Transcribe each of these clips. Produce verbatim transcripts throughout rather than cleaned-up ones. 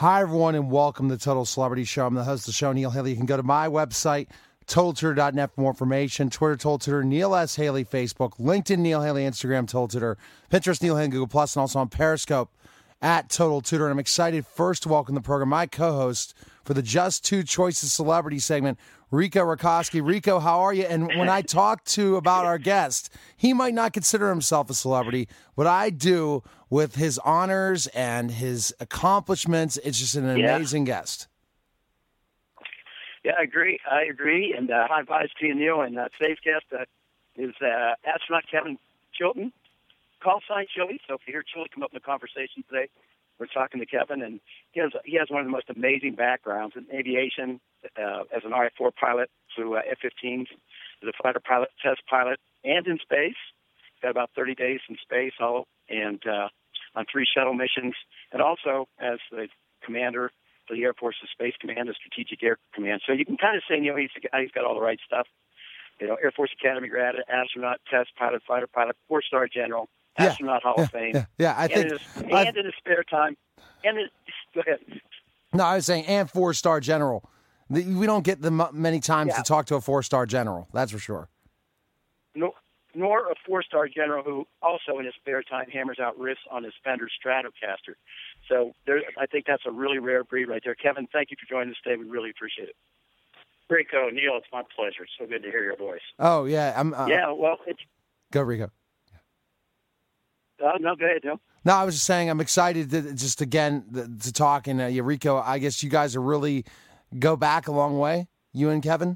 Hi, everyone, and welcome to the Total Celebrity Show. I'm the host of the show, Neil Haley. You can go to my website, total tutor dot net for more information. Twitter, Total Tutor, Neil S. Haley, Facebook, LinkedIn, Neil Haley, Instagram, Total Tutor, Pinterest, Neil Haley, Google Plus, and also on Periscope at Total Tutor. And I'm excited first to welcome the program my co-host for the Just Two Choices Celebrity segment, Rico Rakoski. Rico, how are you? And when I talk to about our guest, he might not consider himself a celebrity, but I do with his honors and his accomplishments. It's just an yeah. amazing guest. Yeah, I agree. I agree. And uh, high fives to you, Neil. And uh, today's guest uh, is uh, astronaut Kevin Chilton, call sign Chili. So if you hear Chili come up in the conversation today, we're talking to Kevin, and he has he has one of the most amazing backgrounds in aviation. Uh, as an R F four pilot, flew uh, F fifteens, as a fighter pilot, test pilot, and in space. Got about thirty days in space, all and uh, on three shuttle missions, and also as the commander for the Air Force's Space Command, the Strategic Air Command. So you can kind of say, you know, he's the guy, he's got all the right stuff. You know, Air Force Academy grad, astronaut, test pilot, fighter pilot, four-star general, astronaut yeah, Hall yeah, of Fame. Yeah, yeah I and think. In his, and in his spare time, and in, go ahead. No, I was saying, and four-star general. We don't get them many times yeah. to talk to a four-star general. That's for sure. No, nor a four-star general who also in his spare time hammers out riffs on his Fender Stratocaster. So there, I think that's a really rare breed right there. Kevin, thank you for joining us today. We really appreciate it. Rico, Neil, it's my pleasure. It's so good to hear your voice. Oh, yeah. I'm, uh, yeah, well, it's... Go, Rico. Uh, no, go ahead, Neil. No, I was just saying I'm excited to just, again, to talk. And, uh, yeah, Rico, I guess you guys are really go back a long way, you and Kevin?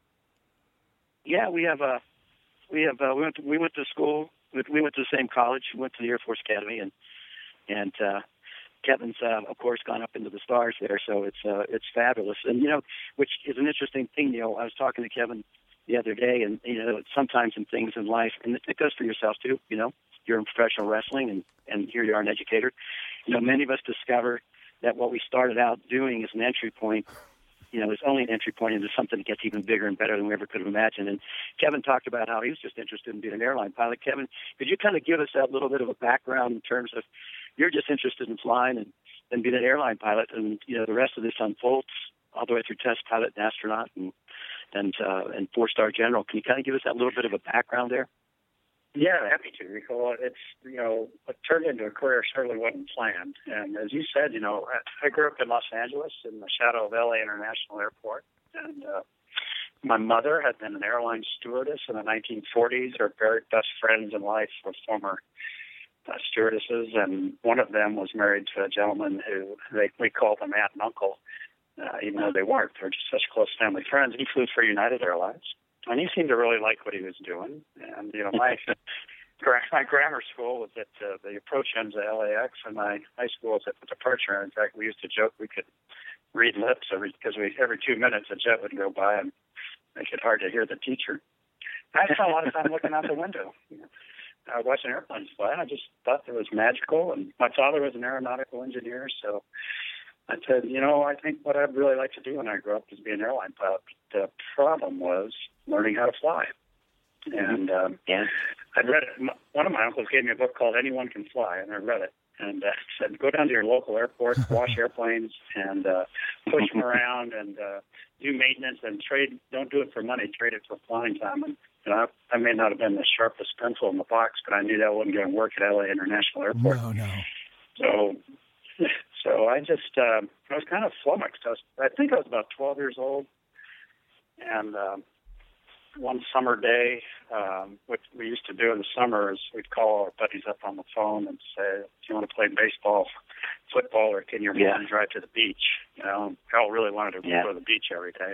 Yeah, we have a... We have uh, we went to, we went to school. We went to the same college. We went to the Air Force Academy, and and uh, Kevin's uh, of course gone up into the stars there. So it's uh, it's fabulous. And you know, which is an interesting thing. You know, I was talking to Kevin the other day, and you know, sometimes in things in life, and it goes for yourself too. You know, you're in professional wrestling, and and here you are, an educator. You know, many of us discover that what we started out doing is an entry point. You know, it's only an entry point into something that gets even bigger and better than we ever could have imagined. And Kevin talked about how he was just interested in being an airline pilot. Kevin, could you kind of give us that little bit of a background in terms of you're just interested in flying and, and being an airline pilot, and, you know, the rest of this unfolds all the way through test pilot and astronaut and and, uh, and four-star general. Can you kind of give us that little bit of a background there? Yeah, happy to, Rico. It's, you know, what turned into a career certainly wasn't planned. And as you said, you know, I grew up in Los Angeles in the shadow of L A International Airport. And uh, my mother had been an airline stewardess in the nineteen forties. Her very best friends in life were former uh, stewardesses. And one of them was married to a gentleman who they, we called them aunt and uncle, uh, even though they weren't. They were just such close family friends. He flew for United Airlines. And he seemed to really like what he was doing. And, you know, my my grammar school was at uh, the approach ends of L A X, and my high school was at the departure. In fact, we used to joke we could read lips every because we every two minutes a jet would go by and make it hard to hear the teacher. I spent a lot of time looking out the window, you know, uh, watching airplanes fly. And I just thought it was magical. And my father was an aeronautical engineer, so I said, you know, I think what I'd really like to do when I grow up is be an airline pilot. But the problem was learning how to fly. And um, yeah. I'd read it. One of my uncles gave me a book called Anyone Can Fly, and I read it. And uh, said, go down to your local airport, wash airplanes, and uh, push them around, and uh, do maintenance, and trade. Don't do it for money. Trade it for flying time. And you know, I, I may not have been the sharpest pencil in the box, but I knew that wasn't going to work at L A International Airport. No, no. So, so I just uh, I was kind of flummoxed. I was, I think I was about twelve years old, and um, one summer day, um, what we used to do in the summer is we'd call our buddies up on the phone and say, "Do you want to play baseball, football, or can your yeah. mom drive to the beach?" You know, Carl really wanted to yeah. go to the beach every day.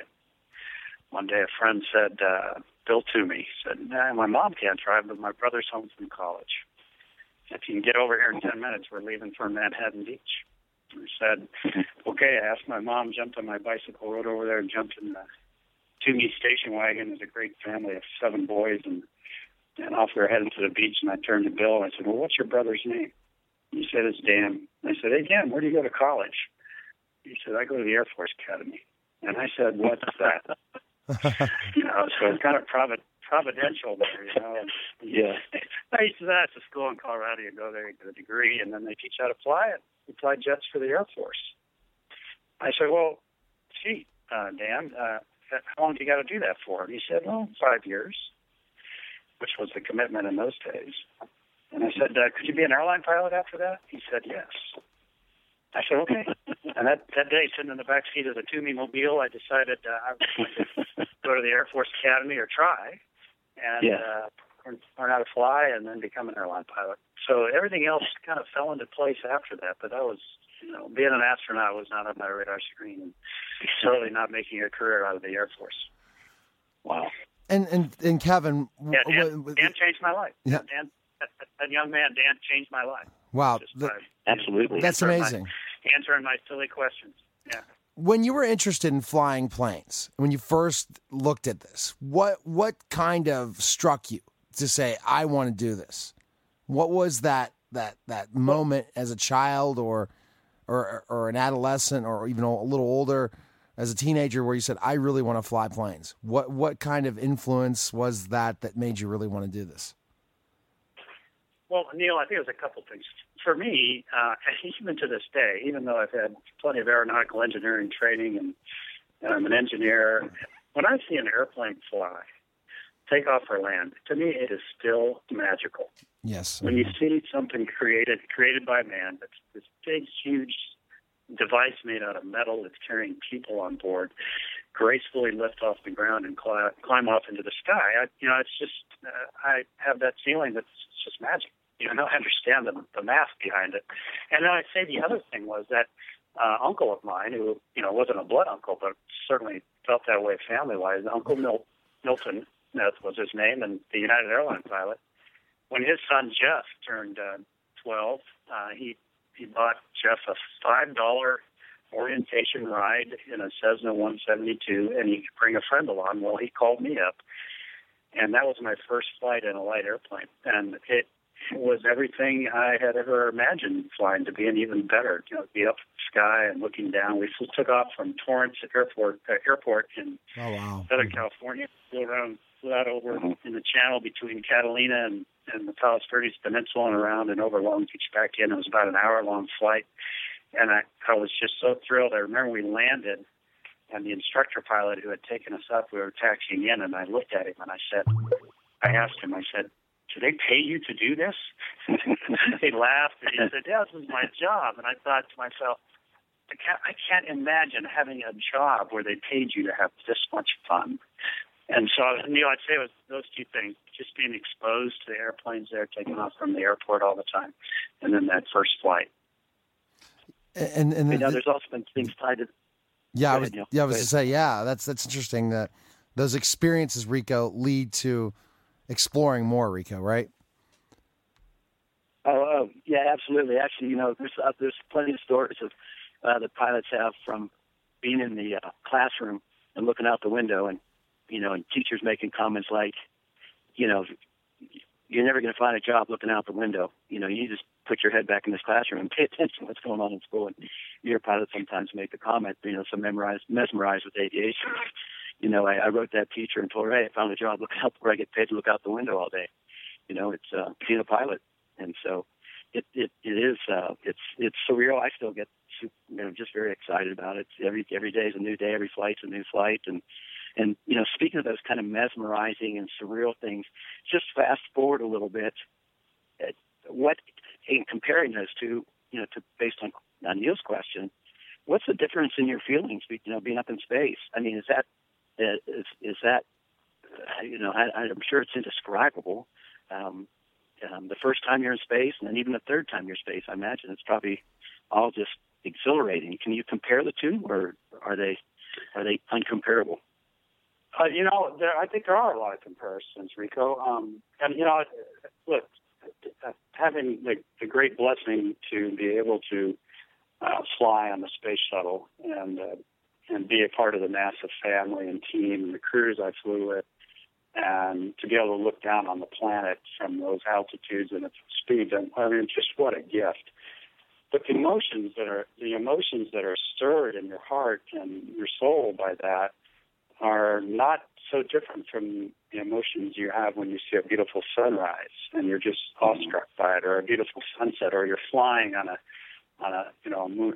One day, a friend said, uh, "Bill Toomey said, nah, my mom can't drive, but my brother's home from college. If you can get over here in ten minutes, we're leaving for Manhattan Beach." I said, "Okay." I asked my mom, jumped on my bicycle, rode over there, and jumped in the Toomey station wagon. There's a great family of seven boys, and, and off we were heading to the beach. And I turned to Bill and I said, "Well, what's your brother's name?" He said, "It's Dan." I said, "Hey, Dan, where do you go to college?" He said, "I go to the Air Force Academy." And I said, "What's that?" You know, so it's kind of provid- providential there, you know. Yeah. I used to that to school in Colorado. You go there, you get a degree, and then they teach you how to fly it. You fly jets for the Air Force. I said, well, gee, uh, Dan, uh, how long do you got to do that for? And he said, well, five years, which was the commitment in those days. And I said, uh, could you be an airline pilot after that? He said, yes. I said, okay. And that, that day, sitting in the back seat of the Toomey Mobile, I decided uh, I was going to go to the Air Force Academy or try and Yeah. uh, learn, learn how to fly and then become an airline pilot. So everything else kind of fell into place after that. But that was, you know, being an astronaut was not on my radar screen, and certainly not making a career out of the Air Force. Wow. And and and Kevin, Yeah, Dan, w- w- Dan changed my life. Yeah. Dan, that, that young man, Dan, changed my life. wow, Just th- by Absolutely. that's answering my- amazing. answering my silly questions. Yeah. When you were interested in flying planes, when you first looked at this, what what kind of struck you to say, I want to do this? What was that that that moment as a child or or or an adolescent or even a little older as a teenager where you said, I really want to fly planes? What what kind of influence was that that made you really want to do this? Well, Neil, I think it was a couple things. For me, uh, even to this day, even though I've had plenty of aeronautical engineering training and, and I'm an engineer, when I see an airplane fly, take off or land, to me it is still magical. Yes. When you see something created created by man, that's this big, huge device made out of metal that's carrying people on board, gracefully lift off the ground and climb, climb off into the sky. I, you know, it's just uh, I have that feeling that it's just magic. You know, I understand the, the math behind it. And then I'd say the other thing was that uh, uncle of mine, who you know wasn't a blood uncle, but certainly felt that way family-wise, Uncle Mil- Milton Smith was his name, and the United Airlines pilot. When his son Jeff turned uh, twelve, uh, he he bought Jeff a five dollar orientation ride in a Cessna one seventy-two, and he could bring a friend along. Well, he called me up, and that was my first flight in a light airplane, and it was everything I had ever imagined flying to be, and even better. You know, be up in the sky and looking down. We flew, took off from Torrance Airport uh, Airport in Oh, wow. Southern California, flew around, flew out over in the channel between Catalina and, and the Palos Verdes Peninsula and around and over Long Beach back in. It was about an hour-long flight, and I, I was just so thrilled. I remember we landed, and the instructor pilot who had taken us up, we were taxiing in, and I looked at him, and I said, I asked him, I said, do they pay you to do this? He laughed, and he said, yeah, this is my job. And I thought to myself, I can't, I can't imagine having a job where they paid you to have this much fun. And so, Neil, I'd say it was those two things, just being exposed to the airplanes there, taking off from the airport all the time, and then that first flight. And and You know, the- there's also been things tied to. yeah, Go I was ahead, Neil. yeah, I was Go to say yeah. That's that's interesting that those experiences, Rico, lead to exploring more, Rico. Right? Oh, oh, yeah, absolutely. Actually, you know, there's uh, there's plenty of stories of uh, that pilots have from being in the uh, classroom and looking out the window, and you know, and teachers making comments like, you know, you're never going to find a job looking out the window. You know, you just put your head back in this classroom and pay attention to what's going on in school. And your pilots sometimes make the comment, you know, so memorized, mesmerized with aviation. You know, I, I wrote that teacher and told her, hey, I found a job looking out where I get paid to look out the window all day. You know, it's uh, being a pilot. And so it it, it is uh, it's it's surreal. I still get you know just very excited about it. Every every day is a new day. Every flight's a new flight. And and you know, speaking of those kind of mesmerizing and surreal things, just fast forward a little bit. What in comparing those two, you know, to based on, on Neil's question, what's the difference in your feelings? You know, being up in space. I mean, is that is is that you know? I, I'm sure it's indescribable. Um, Um, the first time you're in space, and then even the third time you're in space, I imagine it's probably all just exhilarating. Can you compare the two, or are they are they uncomparable? Uh, you know, there, I think there are a lot of comparisons, Rico. Um, and you know, look, having the, the great blessing to be able to uh, fly on the space shuttle and uh, and be a part of the NASA family and team and the crews I flew with, and to be able to look down on the planet from those altitudes and at speeds, I mean, just what a gift. But the emotions that are the emotions that are stirred in your heart and your soul by that are not so different from the emotions you have when you see a beautiful sunrise and you're just awestruck by it, or a beautiful sunset, or you're flying on a on a you know a moon,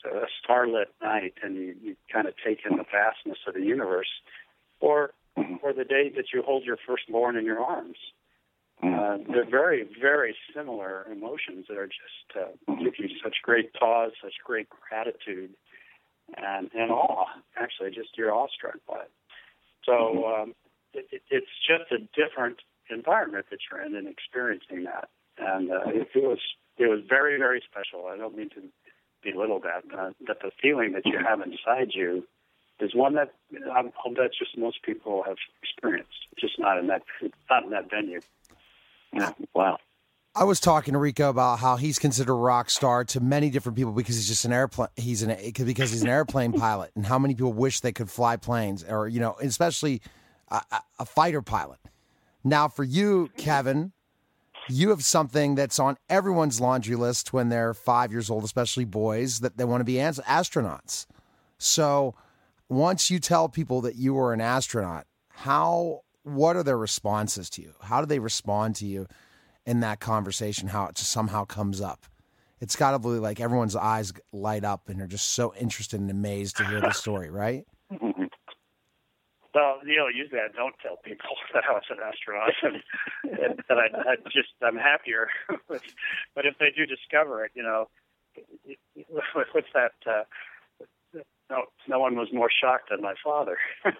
a starlit night and you, you kind of take in the vastness of the universe, or or the day that you hold your firstborn in your arms. Uh, they're very, very similar emotions that are just uh, give you such great pause, such great gratitude, and, and awe. Actually, just you're awestruck by it. So um, it, it, it's just a different environment that you're in and experiencing that. And uh, it, it was it was very, very special. I don't mean to belittle that, uh, that the feeling that you have inside you is one that um, that just most people have experienced, just not in that not in that venue. Yeah. Wow. I was talking to Rico about how he's considered a rock star to many different people because he's just an airplane. He's an because he's an airplane pilot, and how many people wish they could fly planes, or you know, especially a, a fighter pilot. Now, for you, Kevin, you have something that's on everyone's laundry list when they're five years old, especially boys, that they want to be astronauts. So, once you tell people that you are an astronaut, how what are their responses to you? How do they respond to you in that conversation? How it just somehow comes up? It's got to be like everyone's eyes light up and they're just so interested and amazed to hear the story, right? Mm-hmm. Well, you know, usually I don't tell people that I was an astronaut, and, and that I, I just I'm happier. but, but if they do discover it, you know, what's that? Uh, no, no one was more shocked than my father,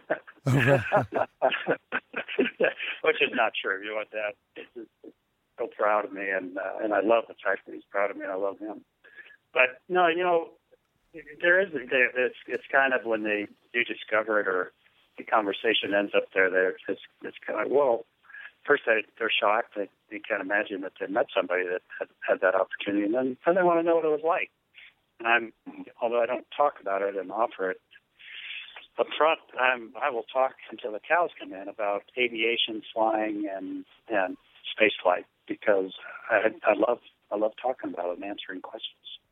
which is not true. You know what? That is so proud of me, and uh, and I love the fact that he's proud of me, and I love him. But no, you know, there is it's it's kind of when they do discover it, or the conversation ends up there. There, it's it's kind of well. First, they they're shocked. They they can't imagine that they met somebody that had, had that opportunity, and then then they want to know what it was like. And I'm, although I don't talk about it and offer it up front, I'm, I will talk until the cows come in about aviation, flying, and and space flight, because I, I love I love talking about it and answering questions.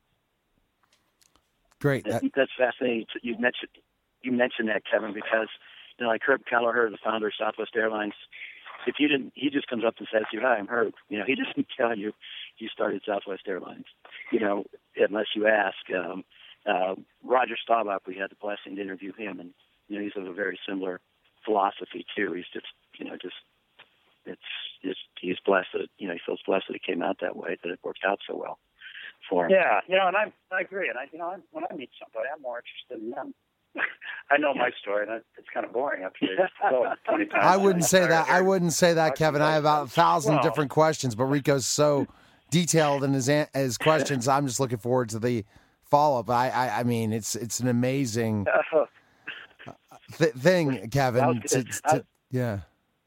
Great. That, that's fascinating. You mentioned you mentioned that, Kevin, because you know, like Herb Kelleher, the founder of Southwest Airlines, if you didn't, he just comes up and says to you, "Hi, I'm Herb." You know, he doesn't tell you you started Southwest Airlines. You know, unless you ask. Um, uh, Roger Staubach, we had the blessing to interview him, and you know, he's of a very similar philosophy too. He's just, you know, just it's just he's blessed that you know he feels blessed that it came out that way, that it worked out so well for him. Yeah, you know, and I I agree, and I you know I'm, when I meet somebody, I'm more interested in them. I know my story, and it's kind of boring up here. So twenty times I wouldn't say that. I here. wouldn't say that, Kevin. I have about a thousand Well, different questions, but Rico's so detailed in his an- his questions. I'm just looking forward to the follow up. I, I I mean, it's it's an amazing th- thing, Kevin. To, to, yeah.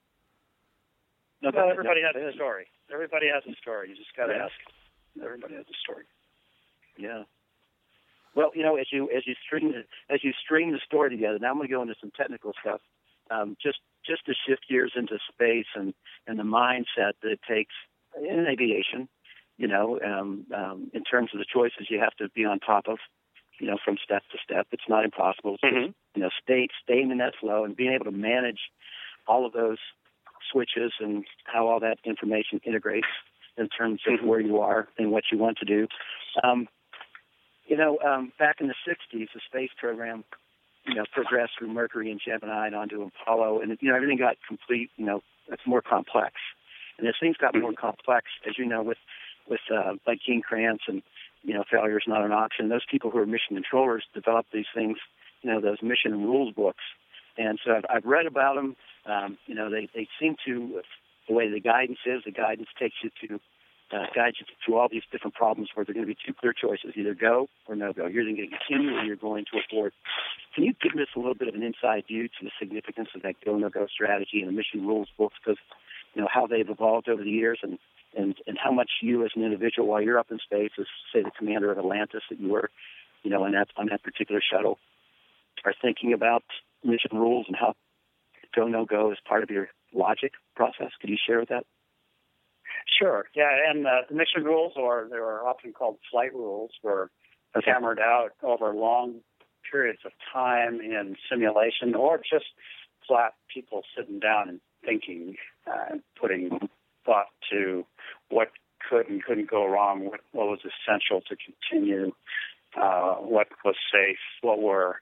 No, but everybody has a story. Everybody has a story. You just got to ask. Everybody has a story. Yeah. Well, you know, as you as you string the, as you string the story together. Now I'm going to go into some technical stuff. Um, just just to shift gears into space and, and the mindset that it takes in aviation. You know, um, um, in terms of the choices you have to be on top of. You know, from step to step, it's not impossible. It's Mm-hmm. just, you know, stay, staying in that flow and being able to manage all of those switches and how all that information integrates in terms of Mm-hmm. where you are and what you want to do. Um, you know, um, back in the sixties, the space program, you know, progressed through Mercury and Gemini and onto Apollo, and you know, everything got complete. You know, it's more complex, and as things got more complex, as you know, with with uh, like Gene Kranz and you know, Failure is Not an Option. Those people who are mission controllers developed these things, you know, those mission and rules books. And so I've, I've read about them. Um, you know, they, they seem to, the way the guidance is, the guidance takes you to, uh, guides you through all these different problems where there are going to be two clear choices, either go or no go. You're either going to continue or you're going to abort. Can you give us a little bit of an inside view to the significance of that go, no go strategy and the mission rules books, because, you know, how they've evolved over the years and, and, and how much you as an individual, while you're up in space, as, say, the commander of Atlantis that you were, you know, in that, on that particular shuttle, are thinking about mission rules and how go, no go is part of your logic process. Could you share with that? Sure. Yeah, and uh, the mission rules, or they were often called flight rules, were Okay. hammered out over long periods of time in simulation, or just flat people sitting down and thinking, uh, putting thought to what could and couldn't go wrong, what, what was essential to continue uh, what was safe, what were,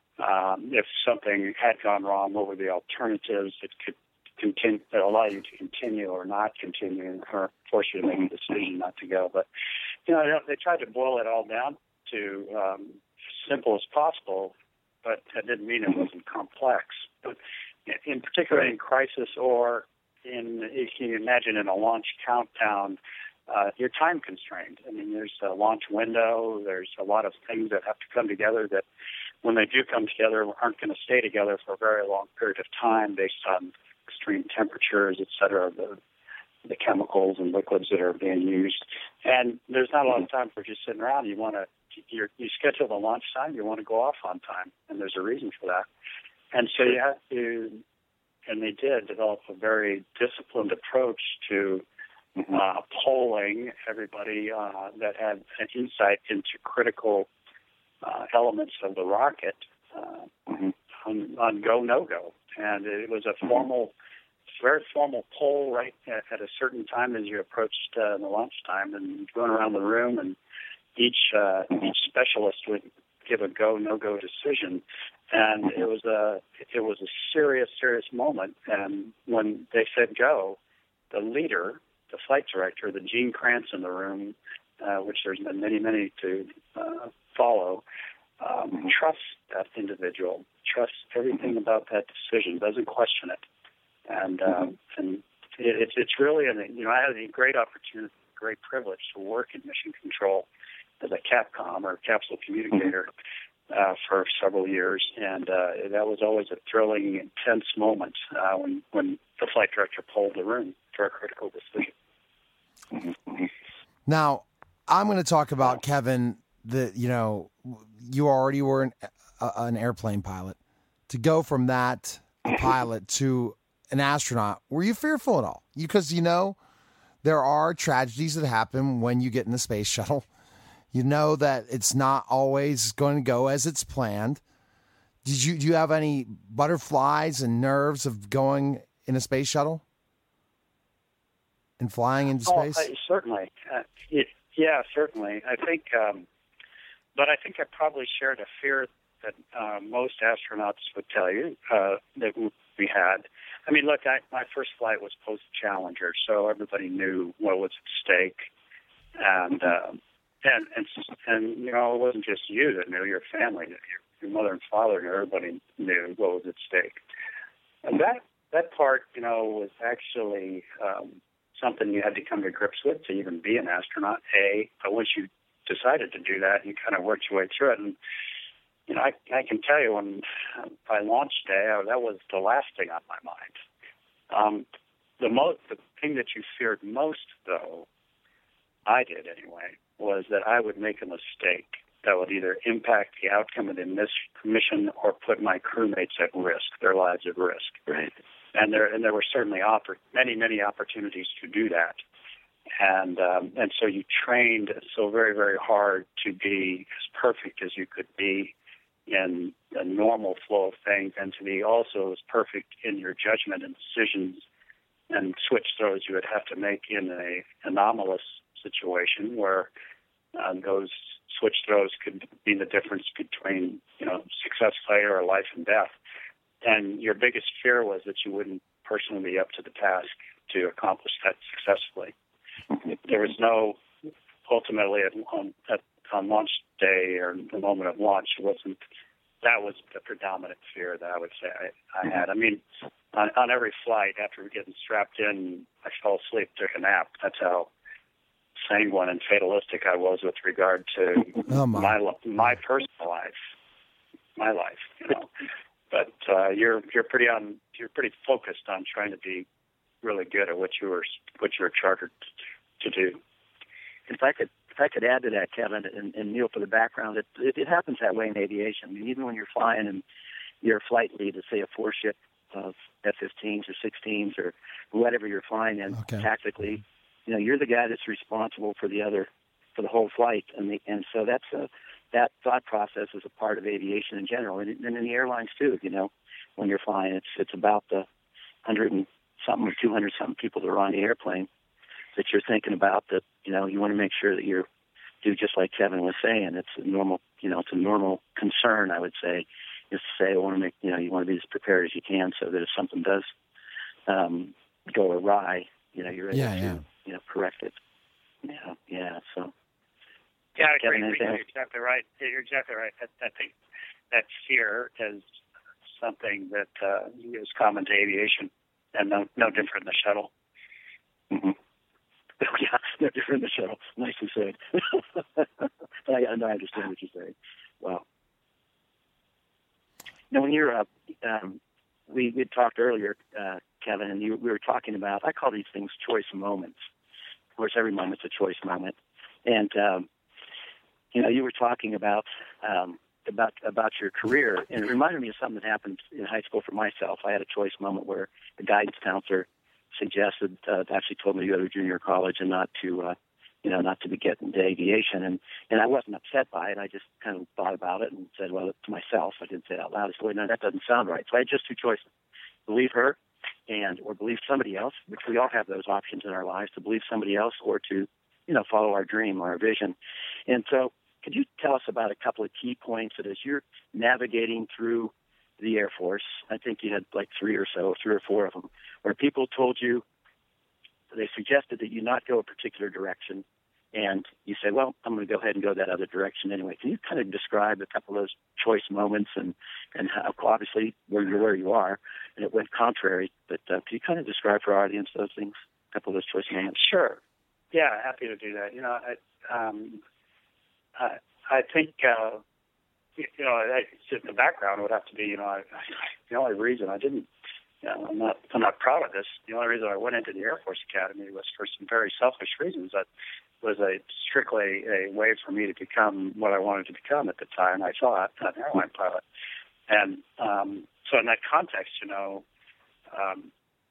um, if something had gone wrong, what were the alternatives that could continue, that allow you to continue or not continue, or force you to make a decision not to go. But, you know, they tried to boil it all down to um, simple as possible, but that didn't mean it wasn't complex. But in particular, in crisis or in, if you imagine in a launch countdown, uh, you're time constrained. I mean, there's a launch window. There's a lot of things that have to come together that, when they do come together, aren't going to stay together for a very long period of time based on extreme temperatures, et cetera, the, the chemicals and liquids that are being used. And there's not a lot of time for just sitting around. You want to, you're, you schedule the launch time, you want to go off on time, and there's a reason for that. And so you have to, and they did develop a very disciplined approach to uh, polling everybody uh, that had an insight into critical uh, elements of the rocket uh, mm-hmm. on, on go, no-go. And it was a formal, very formal poll right at, at a certain time as you approached uh, the launch time, and going around the room, and each uh, each specialist would give a go, no-go decision. And it was a it was a serious, serious moment. And when they said go, the leader, the flight director, the Gene Kranz in the room, uh, which there's been many, many to uh, follow, um, trusts that individual, trusts everything about that decision, doesn't question it. And um, and it, it's it's really, an, you know, I had a great opportunity, great privilege to work in mission control as a CAPCOM or capsule communicator uh, for several years, and uh, that was always a thrilling, intense moment uh, when when the flight director polled the room for a critical decision. Now, I'm going to talk about, Kevin, that, you know, you already were an, uh, an airplane pilot. To go from that pilot to an astronaut, were you fearful at all? Because, you know, there are tragedies that happen when you get in the space shuttle. You know that it's not always going to go as it's planned. Did you do you have any butterflies and nerves of going in a space shuttle and flying into oh, space? Uh, certainly. Uh, it, yeah, certainly. I think, um, but I think I probably shared a fear that uh, most astronauts would tell you uh, that we had. I mean, look, I, my first flight was post-Challenger, so everybody knew what was at stake. And, uh, and, and, and, you know, it wasn't just you that knew, your family knew, your, your mother and father knew, everybody knew what was at stake. And that, that part, you know, was actually um, something you had to come to grips with to even be an astronaut, A. But once you decided to do that, you kind of worked your way through it. And, you know, I, I can tell you when, uh, by launch day, uh, that was the last thing on my mind. Um, the most, the thing that you feared most, though, I did anyway, was that I would make a mistake that would either impact the outcome of the mission or put my crewmates at risk, their lives at risk. Right. And there, and there were certainly oppor- many, many opportunities to do that. And um, and so you trained so very, very hard to be as perfect as you could be in the normal flow of things, and to be also as perfect in your judgment and decisions and switch throws you would have to make in a anomalous situation where uh, those switch throws could be the difference between, you know, success, failure, or life and death. And your biggest fear was that you wouldn't personally be up to the task to accomplish that successfully. There was no, ultimately, at, on, at, on launch day or the moment of launch, it wasn't, that was the predominant fear that I would say I, I had. I mean, on, on every flight, after getting strapped in, I fell asleep, took a nap. That's how sanguine and fatalistic I was with regard to oh my. my my personal life, my life, you know. But uh, you're you're pretty on you're pretty focused on trying to be really good at what you were what you were chartered to do. If I could if I could add to that, Kevin, and, and Neil, for the background, it, it it happens that way in aviation. I mean, even when you're flying and you're a flight lead, to say a four ship of F fifteens or sixteens or whatever you're flying in, okay. tactically, you know, you're the guy that's responsible for the other for the whole flight, and the, and so that's a that thought process is a part of aviation in general, and, and in the airlines too. You know, when you're flying, it's it's about the hundred and something or two hundred something people that are on the airplane that you're thinking about. That, you know, you want to make sure that you're do just like Kevin was saying. It's a normal, you know, it's a normal concern, I would say, is to say, I want to make, you know, you want to be as prepared as you can so that if something does um, go awry, you know, you're able Yeah, to, yeah. you know, correct it. Yeah, yeah. So. Yeah, I agree. Kevin, You're anything? exactly right. You're exactly right. I, I think that fear is something that uh, is common to aviation, and no, no different in the shuttle. Mm-hmm. Yeah, no different in the shuttle. Nicely said. I, I understand what you're saying. Wow. Now, when you're up, um, we we talked earlier, uh, Kevin, and you, we were talking about, I call these things choice moments. Of course, every moment's a choice moment. And, um, you know, you were talking about um, about about your career, and it reminded me of something that happened in high school for myself. I had a choice moment where the guidance counselor suggested, uh, actually told me to go to junior college and not to, uh, you know, not to be getting into aviation. And, and I wasn't upset by it. I just kind of thought about it and said, well, to myself. I didn't say it out loud. I said, wait, no, that doesn't sound right. So I had just two choices: believe her, and or believe somebody else, which we all have those options in our lives, to believe somebody else or to, you know, follow our dream, our vision. And so, could you tell us about a couple of key points that as you're navigating through the Air Force, I think you had like three or so, three or four of them, where people told you, they suggested that you not go a particular direction, and you say, well, I'm going to go ahead and go that other direction anyway. Can you kind of describe a couple of those choice moments and, and how, obviously, where you're where you are, and it went contrary, but uh, can you kind of describe for our audience those things, a couple of those choice moments? Sure. Yeah, happy to do that. You know, I, um, I, I think, uh, you know, I, just the background would have to be, you know, I, I, the only reason I didn't, you know, I'm not, I'm not proud of this. The only reason I went into the Air Force Academy was for some very selfish reasons. That was a strictly a way for me to become what I wanted to become at the time. I thought an airline pilot, and um, so in that context, you know, um,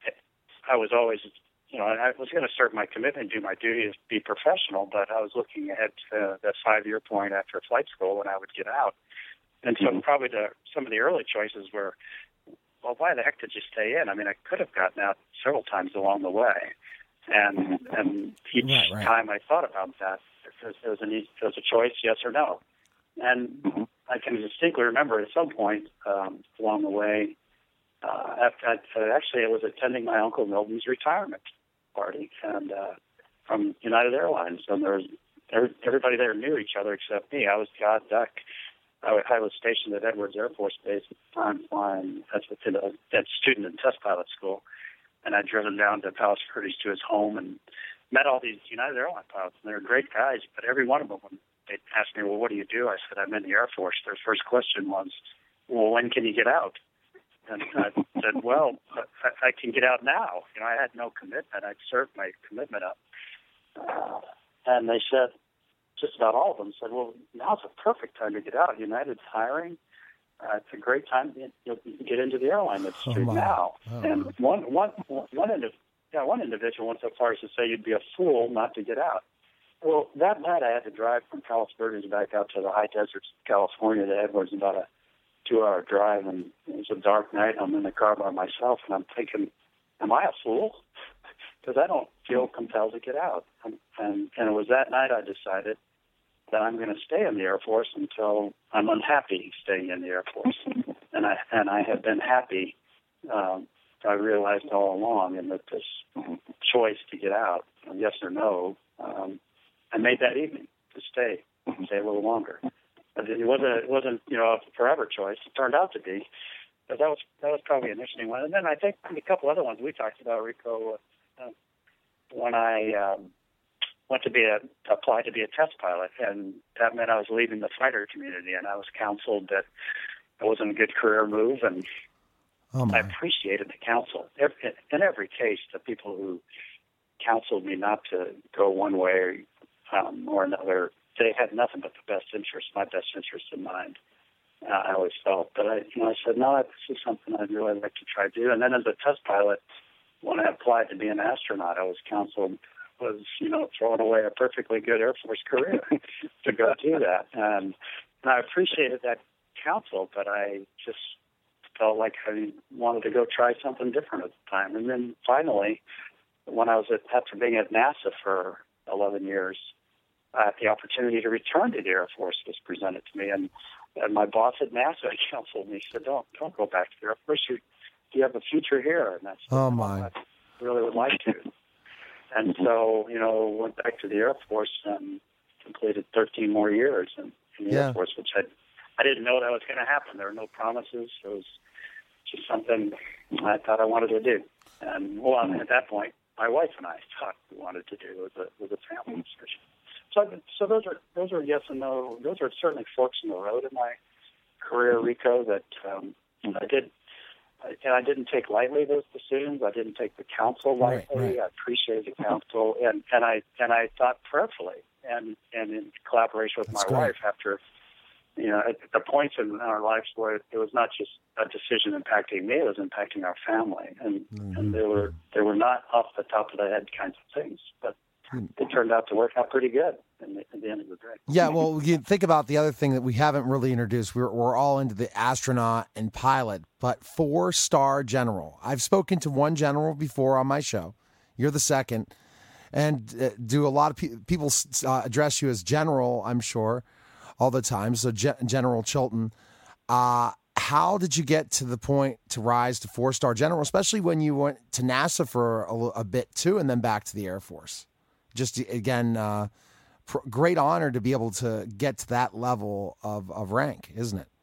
I was always. You know, I was going to serve my commitment, do my duty, to be professional, but I was looking ahead to that five-year point after flight school when I would get out. And so mm-hmm. probably the, some of the early choices were, well, why the heck did you stay in? I mean, I could have gotten out several times along the way. And and each right, right. time I thought about that, there was, there, was a, there was a choice, yes or no. And mm-hmm. I can distinctly remember at some point um, along the way, uh, after, actually I was attending my Uncle Milton's retirement party, and uh, from United Airlines, and there was everybody there knew each other except me. I was the odd duck. I, I was stationed at Edwards Air Force Base at the time, flying as a, a student in test pilot school, and I'd driven down to Palos Verdes to his home and met all these United Airlines pilots, and they were great guys. But every one of them, when they asked me, "Well, what do you do?" I said, "I'm in the Air Force." Their first question was, "Well, when can you get out?" And I said, well, I, I can get out now. You know, I had no commitment. I'd served my commitment up. Uh, and they said, just about all of them said, well, now's a perfect time to get out. United's hiring. Uh, it's a great time to you know, get into the airline industry oh now. Oh, and one, one, one, indiv- yeah, one individual went so far as to say you'd be a fool not to get out. Well, that night I had to drive from Palos Verdes back out to the high deserts of California to Edwards, about a two-hour drive, and it was a dark night. I'm in the car by myself, and I'm thinking, am I a fool? Because I don't feel compelled to get out. And, and, and it was that night I decided that I'm going to stay in the Air Force until I'm unhappy staying in the Air Force. and I and I have been happy, um, I realized all along, and that this choice to get out, yes or no, um, I made that evening to stay, stay a little longer. It wasn't, it wasn't, you know, a forever choice. It turned out to be, but that was that was probably an interesting one. And then I think a couple other ones we talked about, Rico. Uh, when I um, went to be a applied to be a test pilot, and that meant I was leaving the fighter community, and I was counseled that it wasn't a good career move, and oh I appreciated the counsel. Every, in every case, the people who counseled me not to go one way um, or another, they had nothing but the best interest, my best interest in mind. Uh, I always felt, but I, you know, I said, no, this is something I'd really like to try to do. And then as a test pilot, when I applied to be an astronaut, I was counseled, was, you know, throwing away a perfectly good Air Force career to go do that. And, and I appreciated that counsel, but I just felt like I wanted to go try something different at the time. And then finally, when I was at, after being at NASA for eleven years, uh, the opportunity to return to the Air Force was presented to me, and, and my boss at NASA counseled me. He said, "Don't don't go back to the Air Force. You you have a future here." And that's oh my, I really would like to. And so, you know, went back to the Air Force and completed thirteen more years in, in the yeah. Air Force, which I I didn't know that was going to happen. There were no promises. It was just something I thought I wanted to do. And well, at that point, my wife and I thought we wanted to do was a was a family decision. So, so those are those are yes and no. Those are certainly forks in the road in my career, Rico. That um, I did, and I didn't take lightly those decisions. I didn't take the counsel lightly. Right, right. I appreciated the counsel, and, and I and I thought prayerfully and and in collaboration with That's my great. wife after. You know, at the points in our lives where it was not just a decision impacting me; it was impacting our family, and mm-hmm. and they were they were not off the top of the head kinds of things, but mm-hmm. it turned out to work out pretty good in the, at the end of the day. Yeah, well, you think about the other thing that we haven't really introduced. We're we're all into the astronaut and pilot, but four-star general. I've spoken to one general before on my show. You're the second, and uh, do a lot of pe- people uh, address you as general? I'm sure. All the time. So Gen- General Chilton, uh, how did you get to the point to rise to four-star general, especially when you went to NASA for a, a bit too, and then back to the Air Force? Just again, uh, pr- great honor to be able to get to that level of, of rank, isn't it?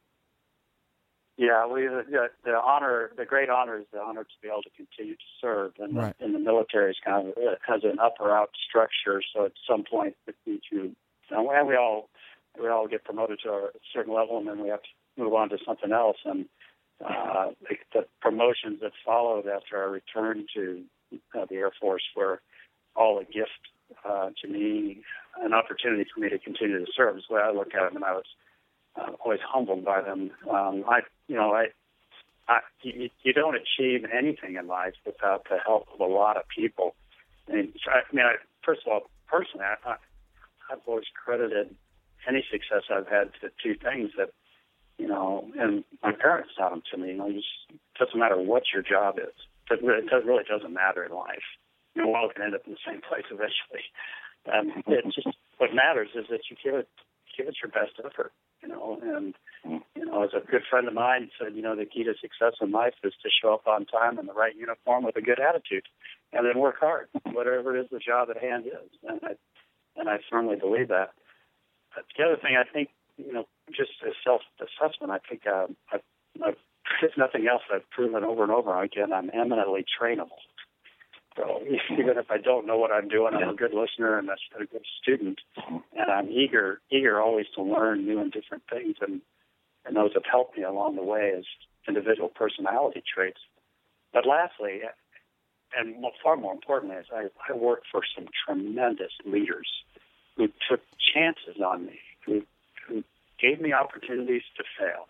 Yeah, we the, the honor, the great honor is the honor to be able to continue to serve, and right. the, and the military is kind of it has an up or out structure. So at some point, you, you know, and we all. We all get promoted to a certain level, and then we have to move on to something else. And uh, the, the promotions that followed after our return to uh, the Air Force were all a gift uh, to me, an opportunity for me to continue to serve. Is the way I look at them, and I was uh, always humbled by them. Um, I, you know, I, I you, you don't achieve anything in life without the help of a lot of people. I mean, I, I mean, I, first of all, personally, I, I, I've always credited any success I've had to two things that, you know, and my parents taught them to me. You know, it doesn't matter what your job is. It really doesn't matter in life. You know, we're all going to end up in the same place eventually. Um, it's just what matters is that you give it, give it your best effort. You know, and you know, as a good friend of mine said, you know, the key to success in life is to show up on time in the right uniform with a good attitude, and then work hard, whatever it is the job at hand is. And I, and I firmly believe that. But the other thing, I think, you know, just as self-assessment, I think uh, I've, I've, if nothing else, I've proven over and over again I'm eminently trainable. So even if I don't know what I'm doing, I'm a good listener and a good student, and I'm eager, eager always to learn new and different things, and, and those have helped me along the way as individual personality traits. But lastly, and far more importantly, is I, I worked for some tremendous leaders who took chances on me, who, who gave me opportunities to fail,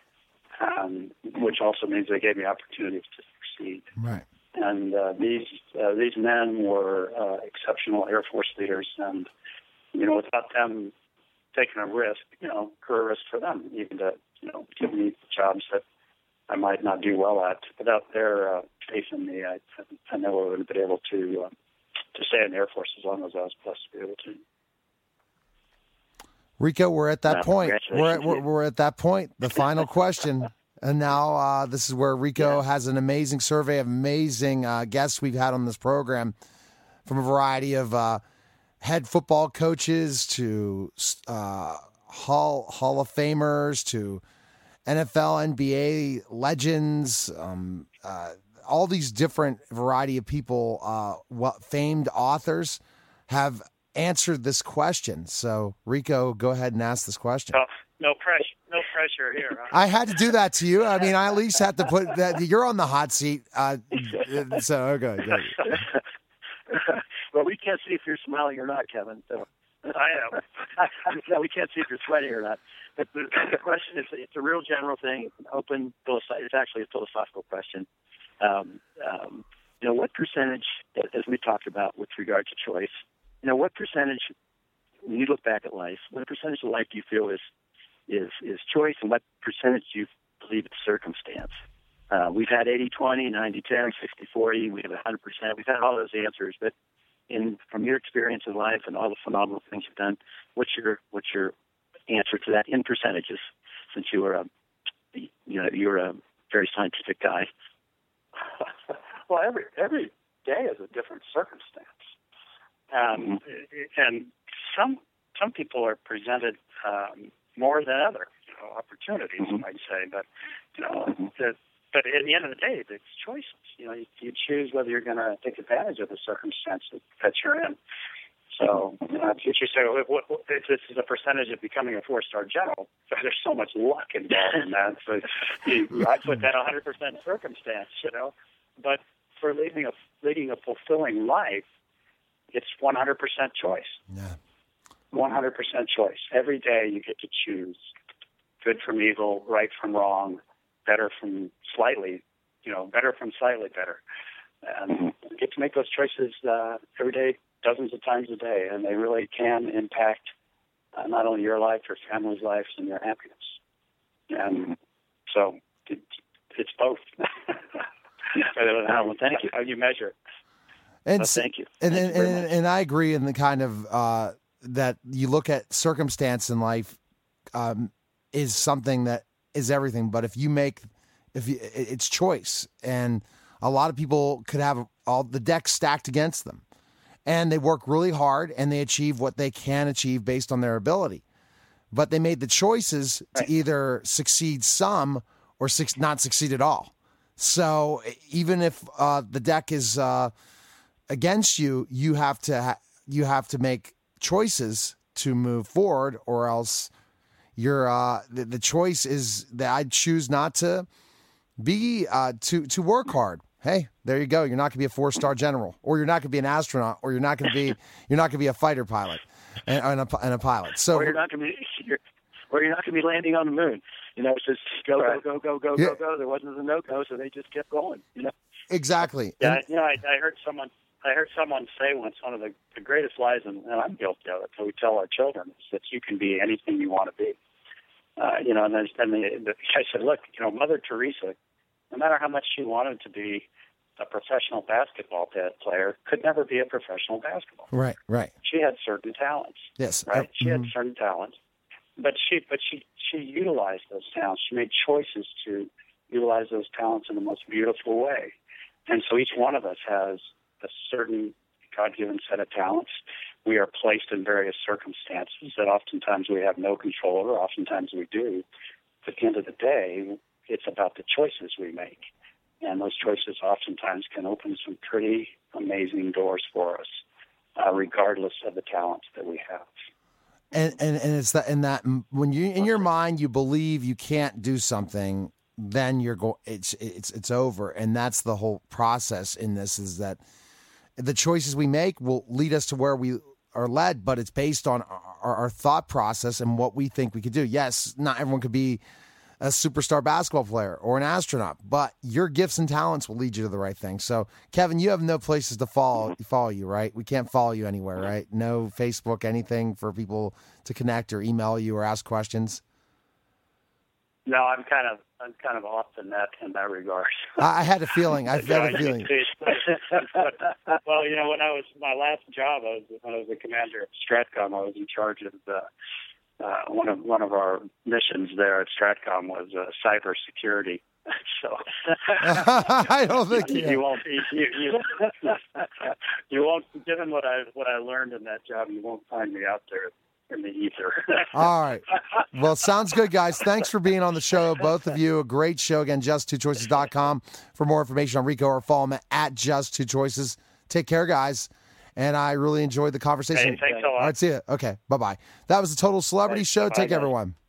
um, which also means they gave me opportunities to succeed. Right. And uh, these uh, these men were uh, exceptional Air Force leaders, and you know, without them taking a risk, you know, career risk for them, even to you know give me jobs that I might not do well at. Without their uh, faith in me, I, I never would have been able to uh, to stay in the Air Force as long as I was blessed to be able to. Rico, we're at that Yeah, point. We're at, we're, congratulations. we're at that point. The final question. And now uh, this is where Rico Yeah. has an amazing survey of amazing uh, guests we've had on this program from a variety of uh, head football coaches to uh, Hall Hall of Famers to N F L, N B A legends, um, uh, all these different variety of people, uh, what famed authors have answered this question. So, Rico, go ahead and ask this question. Oh, no pressure. No pressure here. Huh? I had to do that to you. I mean, I at least had to put that. You're on the hot seat. Uh, so, okay. Good. Well, we can't see if you're smiling or not, Kevin. So I am. no, we can't see if you're sweating or not. But the, the question is, it's a real general thing. It's an open, philosophical. It's actually a philosophical question. Um, um, you know, what percentage, as we talked about with regard to choice, you know, what percentage, when you look back at life, what percentage of life do you feel is is is choice, and what percentage do you believe is circumstance? Uh, we've had eighty twenty, ninety ten, sixty forty, we have one hundred percent. We've had all those answers, but in from your experience in life and all the phenomenal things you've done, what's your what's your answer to that in percentages? Since you were a you know you're a very scientific guy. Well, every every day is a different circumstance, um, and some some people are presented um, more than other you know, opportunities, mm-hmm. you might say. But you know, mm-hmm. the, but at the end of the day, it's choices. You know, you, you choose whether you're going to take advantage of the circumstance that, that you're in. So, you know, if you say, well, what, what, this is a percentage of becoming a four-star general, there's so much luck involved in that. So you, I put that one hundred percent circumstance, you know. But for leading a leading a fulfilling life, it's one hundred percent choice. Yeah. one hundred percent choice. Every day you get to choose good from evil, right from wrong, better from slightly, you know, better from slightly better. And you get to make those choices uh, every day, dozens of times a day, and they really can impact uh, not only your life, your family's lives, and your happiness. And so it, it's both. Well, thank you. How you measure it. And well, thank you. And thank and, you and, and I agree in the kind of uh, that you look at circumstance in life um, is something that is everything. But if you make, if you, it's choice, and a lot of people could have all the decks stacked against them, and they work really hard and they achieve what they can achieve based on their ability. But they made the choices right. to either succeed some or su- not succeed at all. So even if uh, the deck is uh, against you, you have to ha- you have to make choices to move forward, or else you're uh, the, the choice is that I choose not to be uh, to to work hard. Hey, there you go. You're not going to be a four-star general, or you're not going to be an astronaut, or you're not going to be you're not going to be a fighter pilot and, and, a, and a pilot. So or you're not going to be you're, or you're not going to be landing on the moon. You know, it's just go, right. go, go, go, go, yeah. go, go. There wasn't a no-go, so they just kept going, you know? Exactly. Yeah, and, you know, I, I heard someone I heard someone say once, one of the, the greatest lies, and, and I'm guilty of it, that we tell our children, is that you can be anything you want to be. Uh, you know, and then, then the, the guy said, look, you know, Mother Teresa, no matter how much she wanted to be a professional basketball player, could never be a professional basketball. Right, right. She had certain talents. Yes. Right? Uh, she mm-hmm. had certain talents. But she, but she, she utilized those talents. She made choices to utilize those talents in the most beautiful way. And so each one of us has a certain God-given set of talents. We are placed in various circumstances that oftentimes we have no control over, oftentimes we do. But at the end of the day, it's about the choices we make. And those choices oftentimes can open some pretty amazing doors for us, uh, regardless of the talents that we have. And, and and it's that in that when you in your mind you believe you can't do something, then you're go it's it's it's over. And that's the whole process in this, is that the choices we make will lead us to where we are led, but it's based on our, our thought process and what we think we could do. Yes, not everyone could be a superstar basketball player or an astronaut, but your gifts and talents will lead you to the right thing. So, Kevin, you have no places to follow follow you, right? We can't follow you anywhere, right? No Facebook, anything for people to connect or email you or ask questions. No, I'm kind of I'm kind of off the net in that regard. I, I had a feeling. I had a feeling. but, well, you know, when I was my last job, I was when I was the commander at Stratcom. I was in charge of the. Uh, one of one of our missions there at Stratcom was uh, cyber security. So I don't think you, you, you won't you, you, you won't given what I what I learned in that job, you won't find me out there in the ether. All right. Well, sounds good, guys. Thanks for being on the show, both of you. A great show. Again, just two choices dot com for more information on Rico, or follow him at just two choices. Take care, guys. And I really enjoyed the conversation. Hey, thanks a lot. All right, see you. Okay, bye-bye. That was the Total Celebrity Thanks. Show. Bye, Take guys. everyone.